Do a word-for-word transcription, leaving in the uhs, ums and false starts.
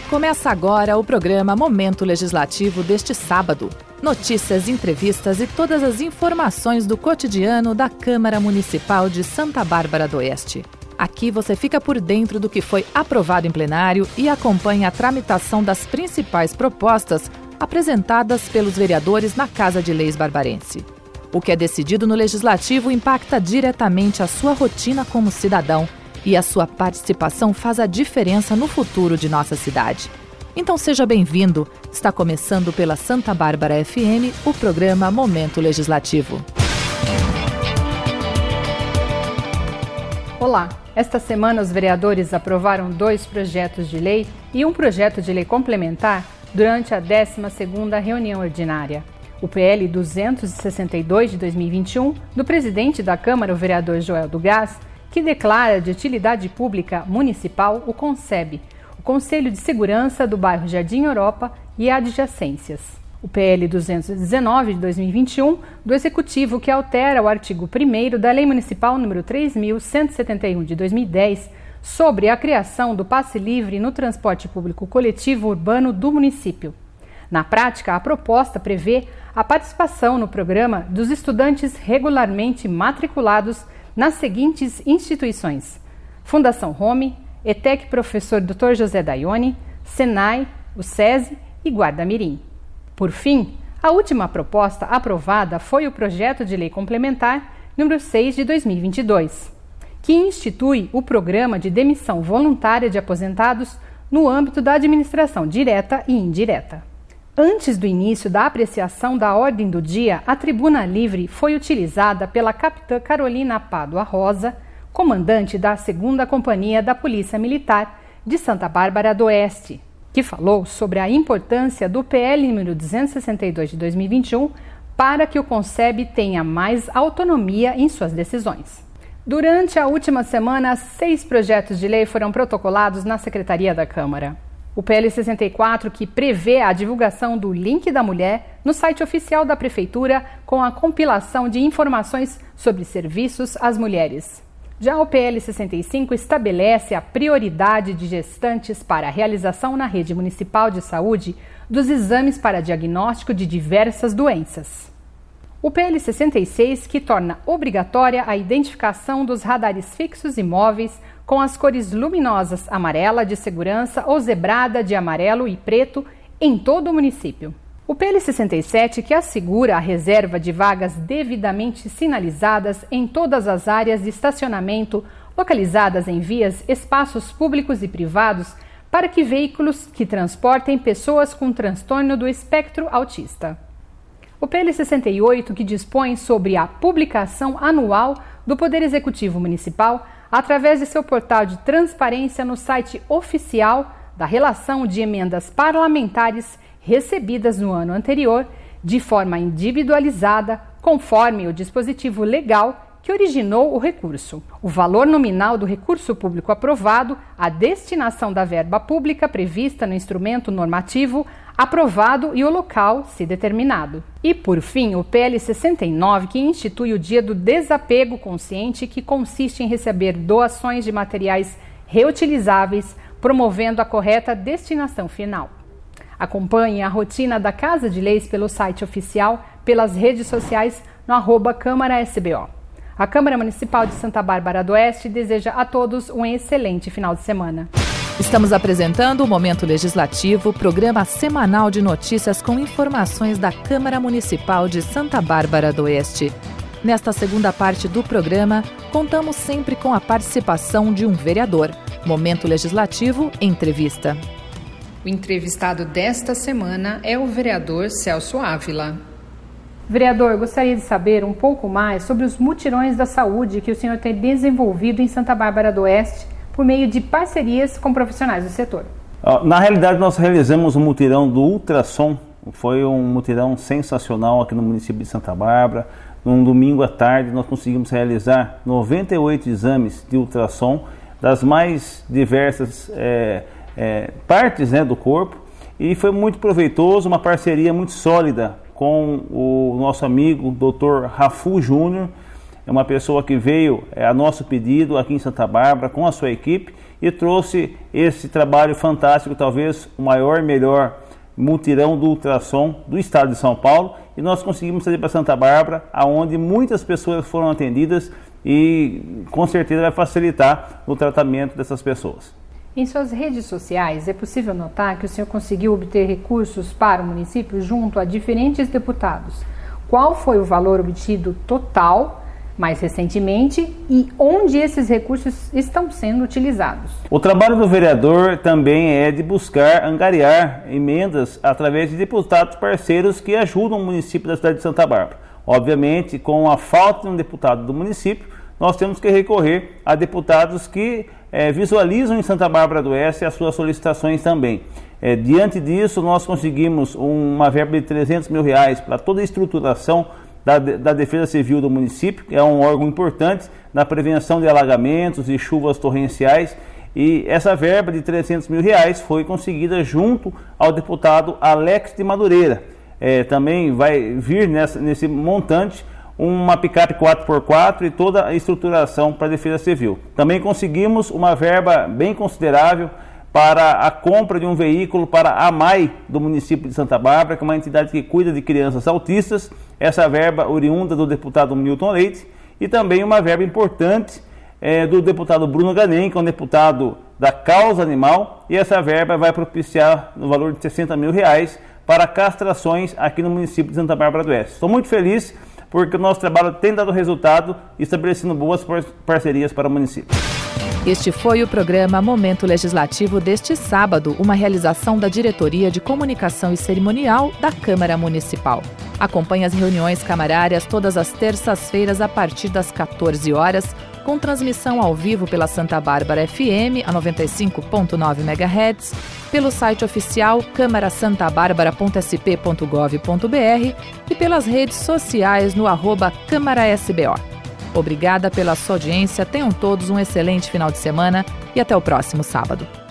Começa agora o programa Momento Legislativo deste sábado. Notícias, entrevistas e todas as informações do cotidiano da Câmara Municipal de Santa Bárbara do Oeste. Aqui você fica por dentro do que foi aprovado em plenário e acompanha a tramitação das principais propostas apresentadas pelos vereadores na Casa de Leis barbarense. O que é decidido no Legislativo impacta diretamente a sua rotina como cidadão e a sua participação faz a diferença no futuro de nossa cidade. Então seja bem-vindo. Está começando pela Santa Bárbara F M o programa Momento Legislativo. Olá! Esta semana os vereadores aprovaram dois projetos de lei e um projeto de lei complementar durante a décima segunda reunião ordinária. O P L duzentos e sessenta e dois de dois mil e vinte e um, do presidente da Câmara, o vereador Joel do Gás, que declara de utilidade pública municipal o CONSEB, o Conselho de Segurança do bairro Jardim Europa e adjacências. O P L duzentos e dezenove de dois mil e vinte e um, do Executivo, que altera o artigo primeiro da Lei Municipal número três mil cento e setenta e um de dois mil e dez, sobre a criação do passe livre no transporte público coletivo urbano do município. Na prática, a proposta prevê a participação no programa dos estudantes regularmente matriculados nas seguintes instituições: Fundação Home, ETEC Professor doutor José Daione, Senai, o SESI e Guarda Mirim. Por fim, a última proposta aprovada foi o projeto de lei complementar número seis de dois mil e vinte e dois, que institui o programa de demissão voluntária de aposentados no âmbito da administração direta e indireta. Antes do início da apreciação da ordem do dia, a tribuna livre foi utilizada pela capitã Carolina Pádua Rosa, comandante da segunda Companhia da Polícia Militar de Santa Bárbara do Oeste, que falou sobre a importância do P L número duzentos e sessenta e dois de dois mil e vinte e um para que o CONSEB tenha mais autonomia em suas decisões. Durante a última semana, seis projetos de lei foram protocolados na Secretaria da Câmara. O P L sessenta e quatro, que prevê a divulgação do link da mulher no site oficial da Prefeitura com a compilação de informações sobre serviços às mulheres. Já o P L sessenta e cinco estabelece a prioridade de gestantes para a realização na rede municipal de saúde dos exames para diagnóstico de diversas doenças. O P L sessenta e seis, que torna obrigatória a identificação dos radares fixos e móveis com as cores luminosas amarela de segurança ou zebrada de amarelo e preto em todo o município. O P L sessenta e sete, que assegura a reserva de vagas devidamente sinalizadas em todas as áreas de estacionamento localizadas em vias, espaços públicos e privados para que veículos que transportem pessoas com transtorno do espectro autista. O P L sessenta e oito, que dispõe sobre a publicação anual do Poder Executivo Municipal através de seu portal de transparência no site oficial da relação de emendas parlamentares recebidas no ano anterior, de forma individualizada, conforme o dispositivo legal que originou o recurso. O valor nominal do recurso público aprovado, a destinação da verba pública prevista no instrumento normativo aprovado e o local, se determinado. E, por fim, o P L sessenta e nove, que institui o Dia do Desapego Consciente, que consiste em receber doações de materiais reutilizáveis, promovendo a correta destinação final. Acompanhe a rotina da Casa de Leis pelo site oficial, pelas redes sociais, no arroba Câmara S B O. A Câmara Municipal de Santa Bárbara do Oeste deseja a todos um excelente final de semana. Estamos apresentando o Momento Legislativo, programa semanal de notícias com informações da Câmara Municipal de Santa Bárbara do Oeste. Nesta segunda parte do programa, contamos sempre com a participação de um vereador. Momento Legislativo, entrevista. O entrevistado desta semana é o vereador Celso Ávila. Vereador, gostaria de saber um pouco mais sobre os mutirões da saúde que o senhor tem desenvolvido em Santa Bárbara do Oeste por meio de parcerias com profissionais do setor. Na realidade, nós realizamos um mutirão do ultrassom. Foi um mutirão sensacional aqui no município de Santa Bárbara. Num domingo à tarde, nós conseguimos realizar noventa e oito exames de ultrassom das mais diversas é, é, partes, né, do corpo. E foi muito proveitoso, uma parceria muito sólida com o nosso amigo doutor Rafu Júnior, é uma pessoa que veio é, a nosso pedido aqui em Santa Bárbara com a sua equipe e trouxe esse trabalho fantástico, talvez o maior e melhor mutirão do ultrassom do estado de São Paulo, e nós conseguimos trazer para Santa Bárbara, aonde muitas pessoas foram atendidas e com certeza vai facilitar o tratamento dessas pessoas. Em suas redes sociais, é possível notar que o senhor conseguiu obter recursos para o município junto a diferentes deputados. Qual foi o valor obtido total, mais recentemente, e onde esses recursos estão sendo utilizados? O trabalho do vereador também é de buscar angariar emendas através de deputados parceiros que ajudam o município da cidade de Santa Bárbara. Obviamente, com a falta de um deputado do município, nós temos que recorrer a deputados que é, visualizam em Santa Bárbara do Oeste as suas solicitações também. É, diante disso, nós conseguimos uma verba de trezentos mil reais para toda a estruturação da, da Defesa Civil do município, que é um órgão importante na prevenção de alagamentos e chuvas torrenciais. E essa verba de trezentos mil reais foi conseguida junto ao deputado Alex de Madureira. É, também vai vir nessa, nesse montante uma picape quatro por quatro e toda a estruturação para a Defesa Civil. Também conseguimos uma verba bem considerável para a compra de um veículo para a AMAI do município de Santa Bárbara, que é uma entidade que cuida de crianças autistas. Essa verba oriunda do deputado Milton Leite, e também uma verba importante é, do deputado Bruno Ganem, que é um deputado da causa animal, e essa verba vai propiciar no valor de sessenta mil reais para castrações aqui no município de Santa Bárbara do Oeste. Estou muito feliz porque o nosso trabalho tem dado resultado, estabelecendo boas parcerias para o município. Este foi o programa Momento Legislativo deste sábado, uma realização da Diretoria de Comunicação e Cerimonial da Câmara Municipal. Acompanhe as reuniões camarárias todas as terças-feiras a partir das quatorze horas, com transmissão ao vivo pela Santa Bárbara F M, a noventa e cinco ponto nove megahertz, pelo site oficial câmara santa bárbara ponto s p ponto gov ponto b r e pelas redes sociais no arroba Câmara S B O. Obrigada pela sua audiência, tenham todos um excelente final de semana e até o próximo sábado.